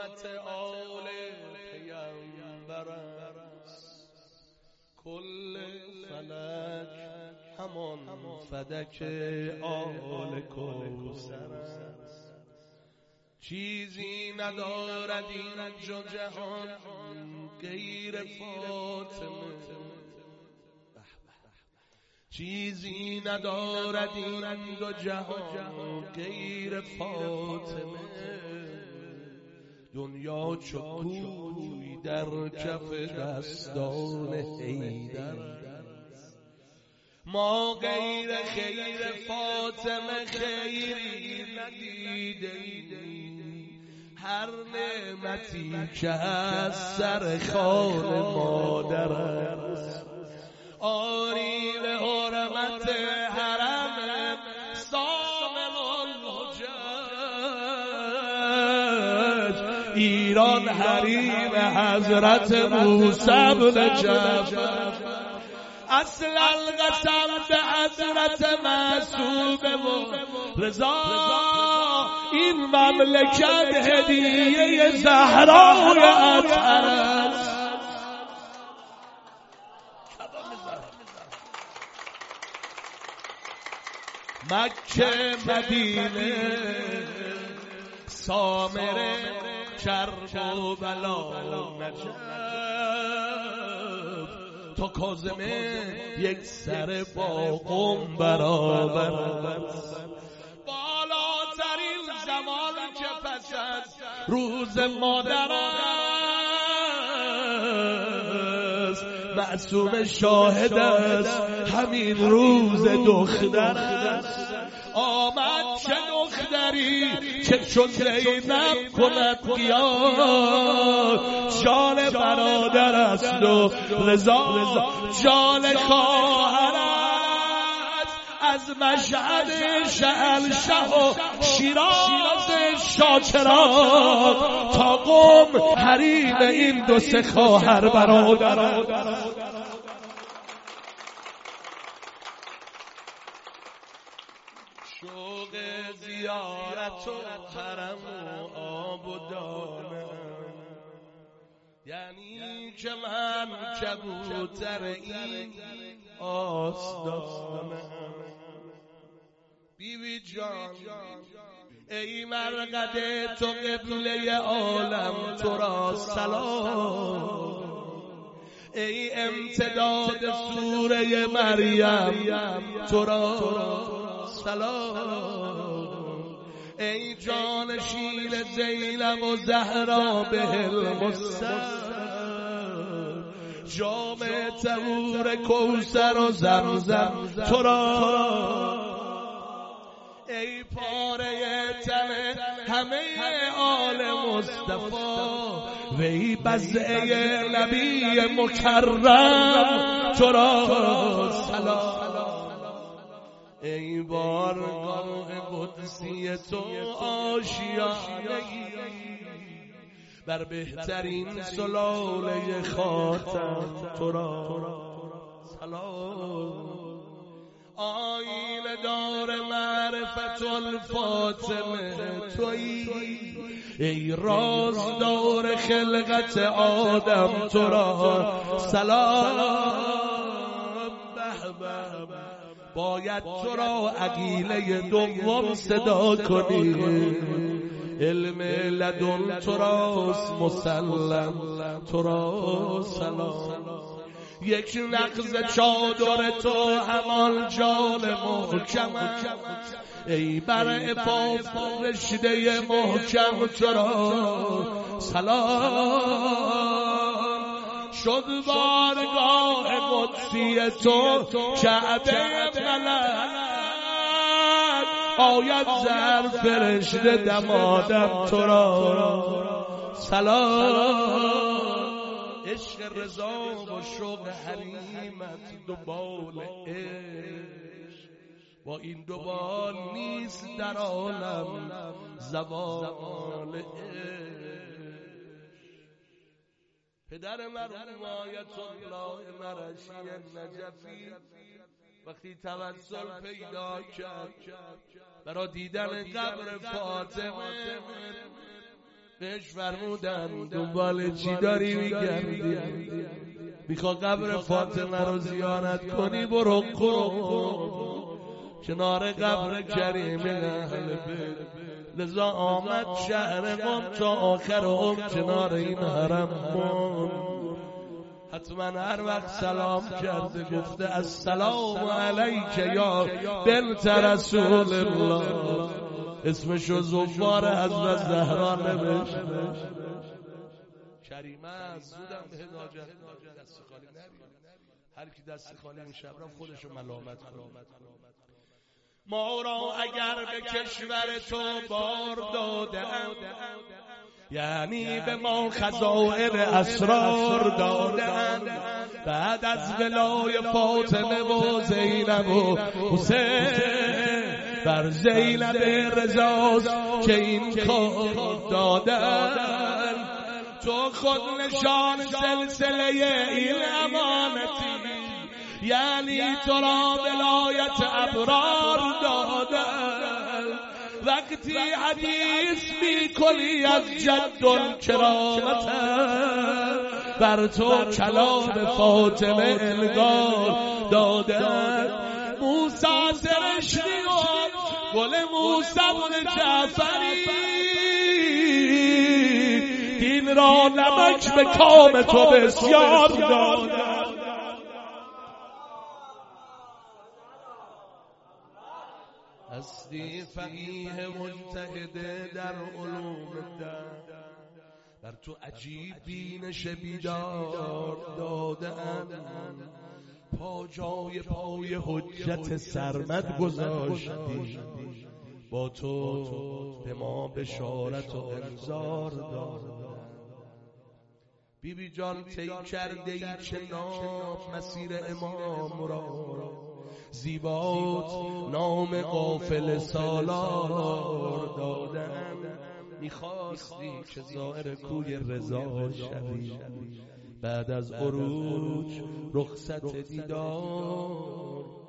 حرمت آل پیامبر است، کل فلک همان فدک آل کوثر است. چیزی ندارد این جهان غیر فاطمه، چیزی ندارد این دو جهان غیر فاطمه. دنیا چو کوی در کف دستان حیدر، ما غیر خیر فاطمه خیری ندیدیم. هر نعمتی که از سر خوان مادر است، آری به حرمت حرم سامم الحجج، ایران حریم حضرت موسی بن جعفر. اصل القسم به حضرت معصوم و رضا، این مملکت هدیه زهرای اطهر است. مکه مدینه سامره کرب و بلا نجف، تا کاظمه یک سر با قم برابر. بالاترین زمان که پس از روز مادر است، معصوم شاهد است همین روز دختر است. آمد چه دختری که چون زینب کند قیام، جان برادر است و رضا جان خواهر است. از مشهد شهنشه و شیراز شاکران تا قم حریم این دو سه خواهر برادر است. شوق زیارت و حرم و آب و دانه، یعنی که من کبوتر این آستانه. بیبی جان ای مرقد تو قبله عالم تو را سلام، ای امتداد سوره مریم تو را سلام، ای جانشین زینب و زهرا بهل مصر، جام طهور کوثر و زمزم تو را، ای پاره تن همه آل مصطفی و ای بزعه نبی مکرم تو را سلام. ای بارگاه قدسی تو آشیانه‌ای، بر بهترین سلاله خاتم تو را سلام. آینه دار معرفت الفاطمه تویی، ای رازدار خلقت آدم تو را سلام. باید تو را عقیله دوم صدا کنی، علم لدن تو راست مسلم تو را سلام. یک نقض چادر تو همان جان محکمت، ای بر عفاف رشته محکم تو را سلام. شد بارگاه قدسی تو کعبه ملک، آید زر فرشته دمادم تو را سلام. عشق رضا و شوق حریمت دو بال عشق، با این دو بال نیست در عالم زوال عشق. پدر مرحوم آیت الله مرشی نجفی وقتی توسل پیدا کرد برای دیدن قبر فاطمه، بهش فرمودن دنبال چی داری میگردی؟ میخوا قبر فاطمه رو زیارت کنی، برو قم کنار قبر کریم اهل بیت. لذا آمد شهر قم تا آخر عمر کنار این حرم موند. حتما هر وقت سلام کرده گفته السلام علیک یا بنت رسول الله. اسمشو زوار حضرت زهرا نوشته. کریمه زودم به هداجت دست خالی نرید. هر کی دست خالی میشه خودشو ملامت کنه. ما را اگر به کشور تو بار دادن، یعنی به ما خزائن اسرار دادن، بعد از ولای فاطمه و زینب و حسین بر زینب رضاست که این کار دادن. تو خود نشان سلسله این امانتی، یعنی تو را ولایت ابرار دادن. وقتی حدیث میکنی از جد الکرامت، بر تو کلام فاطمه انگار دادن. موسی سرشنی و گل موسی بن جعفری، دین را نمک به کام تو بسیار دادن. هستی فقیه مجتهد در علوم الدین، بر تو عجیب بینش بیدار دادن. پا جای پای حجت سرمد گذاشتی، با تو به ما بشارت و انذار دادن. بی بی جان طی کرده ای چه نام مسیر امام را، زیبات نام قافله سالار دادن. میخواستی که زائر کوی رضا شوی، بعد از عروج رخصت دیدار